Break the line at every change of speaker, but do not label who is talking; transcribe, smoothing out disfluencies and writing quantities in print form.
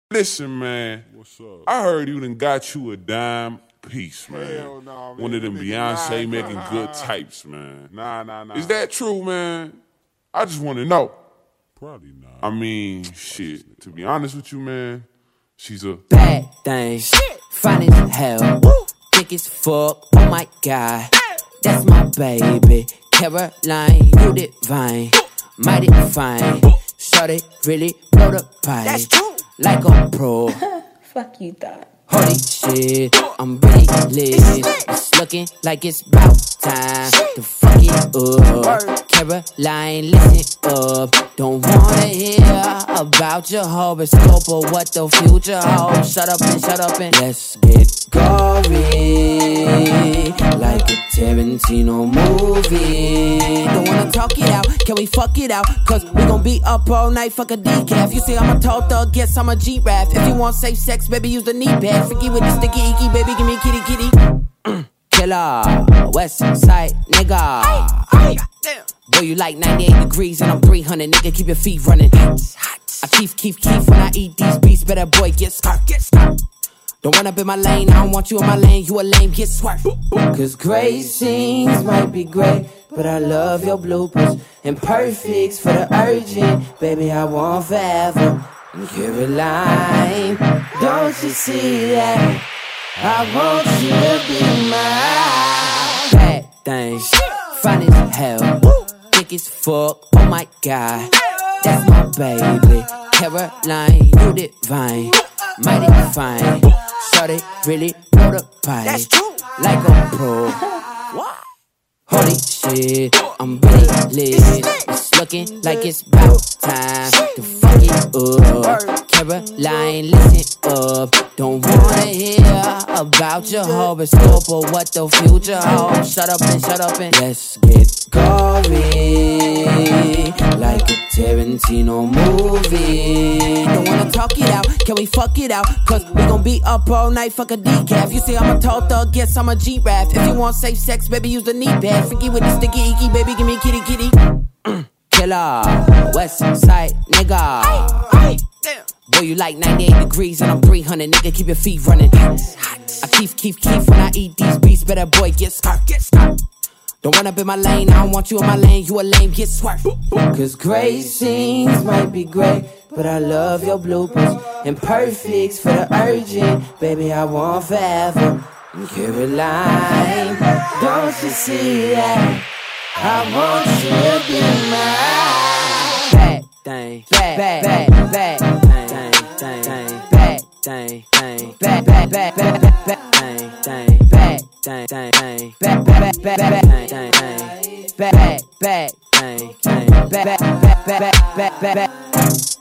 Listen, man.
What's up?
I heard you done got you a dime piece, man.
Hell nah, man.
One of them Beyonce making good types, man. Nah. Is that true, man? I just want to know.
Probably not.
I mean, shit. To be honest with you, man, she's a
bad thing. Fine as hell. Thick as fuck. Oh my God. That's my baby. Caroline, you divine. Mighty fine. Shorty really blow the pipe.
That's true.
Like a pro.
Fuck you thought.
Holy shit, I'm really lit. It's looking like it's about time to fuck it up. Caroline, listen up. Don't wanna hear about your horoscope or what the future holds. Shut up and let's get gory, like a Tarantino movie. Don't wanna talk it out, can we fuck it out? Cause we gon' be up all night, fuck a decaf. You say I'm a tall thug, guess I'm a G-Rap. If you want safe sex, baby, use the knee pad. Forget with the sticky icky, baby, give me kitty. Killer, West Side nigga. Boy, you like 98 degrees and I'm 300, nigga, keep your feet running. I keef when I eat these beats, better boy, get scarf. Don't run up in my lane, I don't want you in my lane, you a lame, get swerved. Cause great scenes might be great, but I love your bloopers. And perfects for the urgent, baby, I want forever. Caroline, don't you see that? I want you to be mine. Bad thing, fine as hell, thick as fuck, oh my God. That's my baby, Caroline, you divine. Mighty fine, shorty really blow the pipe.
That's true.
Like a pro.
What?
Holy shit, I'm really lit. It's looking like it's about time to fuck it up. Caroline, listen up. Don't wanna hear about your horoscope or what the future holds. Shut up and let's get gory, like a Tarantino movie. Don't wanna talk it out, can we fuck it out? Cause we gon' be up all night, fuck a decaf. You say I'm a tall thug, guess I'm a G-Rap. If you want safe sex, baby, use the knee pad. Forget with the sticky icky, baby, give me kitty. Killer, West Side nigga. Boy, you like 98 degrees and I'm 300, nigga, keep your feet running. I keef when I eat these beats, better boy, get scarf. Don't run up in my lane, I don't want you in my lane, you a lame, get swerved. Cause great scenes might be great, but I love your bloopers. And perfects for the urgent, baby, I want forever. Caroline, don't you see that? I want you to be mine. Bad thing, bad thing, bad thing, bad thing.